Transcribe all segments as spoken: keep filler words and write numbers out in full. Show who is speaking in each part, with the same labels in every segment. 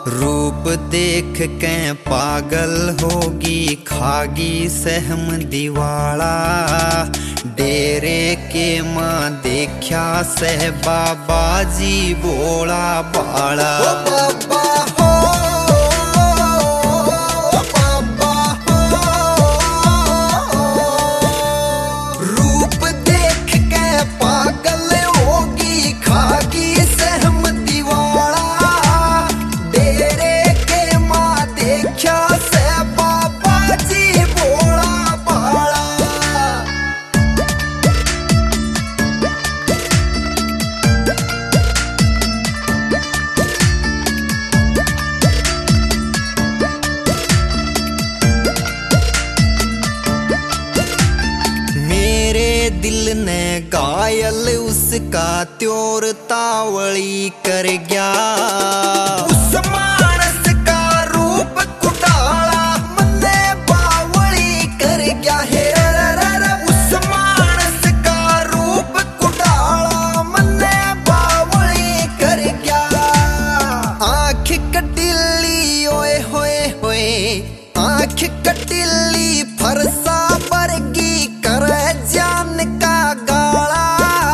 Speaker 1: रूप देख के पागल होगी, खागी सहम दिवाला। डेरे के माँ देखा सह बाबा जी बोला बाला। ओ बाबा हो, ओ बाबा हो, रूप देख के पागल होगी, खागी सहम दिवाला। डेरे के माँ देखा से बाबा जी बोला बाला। दिल ने घायल उसका त्योर तावली कर गया। उस मानस का रूप कुटाला मन्ने बावली कर गया है। उस मानस का रूप कुटाला मन्ने बावली कर गया। आँख कटिली ओए होए होए, आँख कटिली फरसा बरगी कर जान का गाला।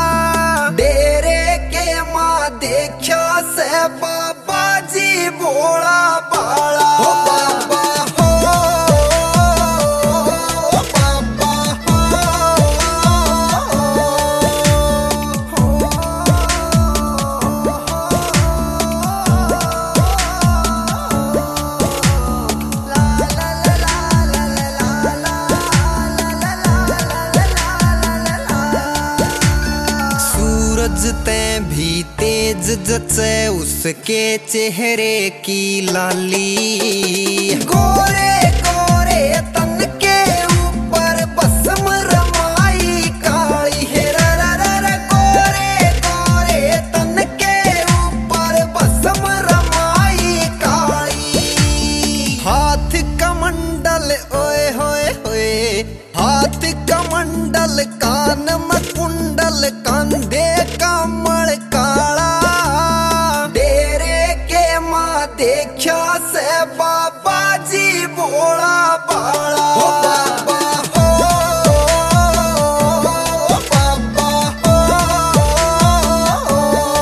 Speaker 1: डेरे के माँ देखा से बाबा जी बोला बाला। ओ बाबा हो, ओ बाबा ते भी तेज जचे उसके चेहरे की लाली। गोरे गोरे तन के ऊपर बसम रमाई काली है। गोरे गोरे तन के ऊपर बसम रमाई काली। हाथ कमंडल ओए होए होए, हाथ कमंडल कान में कुंडल कंधे कमल काला। डेरे के माँ देखा से बाबा जी बोला बाला। ओ बाबा हो, ओ बाबा हो।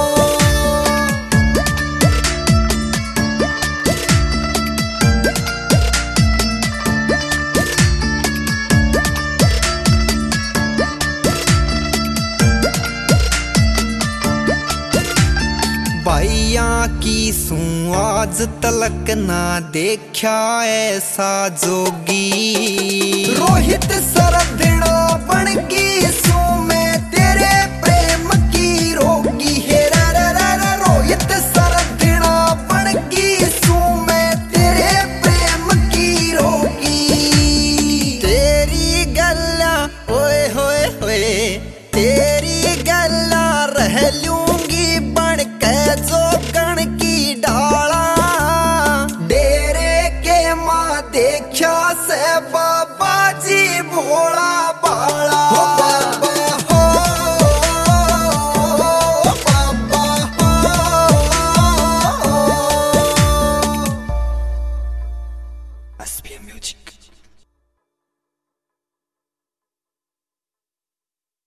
Speaker 1: भैया की सू आज तलक ना देखा ऐसा जोगी। रोहित सरधिड़ो बनगी सू मैं तेरे प्रेम की रोगी है। रोहित सरधिड़ो बनगी सू मैं तेरे प्रेम की रोगी। तेरी गल्ला ओए होए होए, तेरी गल्ला रह लूंगी बन के जो कण की डाला। डेरे के माँ देखा से बाबा जी बोला बाला। ओ बाबा हो, ओ बाबा हो। S P M music.